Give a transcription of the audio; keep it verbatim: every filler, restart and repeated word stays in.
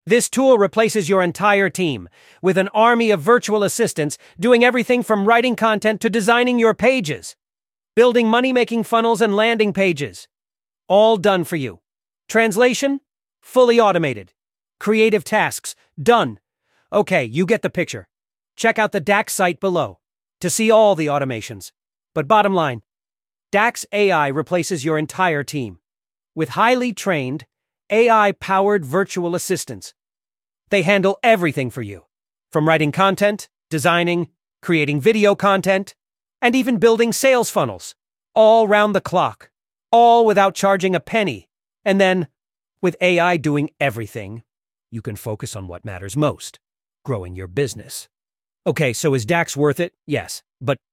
This tool replaces your entire team, with an army of virtual assistants doing everything from writing content to designing your pages, building money-making funnels and landing pages. All done for you. Translation? Fully automated. Creative tasks? Done. Okay, you get the picture. Check out the Dax site below to see all the automations. But bottom line, Dax A I replaces your entire team with highly trained, A I-powered virtual assistants. They handle everything for you, from writing content, designing, creating video content, and even building sales funnels, all round the clock, all without charging a penny. And then, with A I doing everything, you can focus on what matters most, growing your business. Okay, so is Dax worth it? Yes, but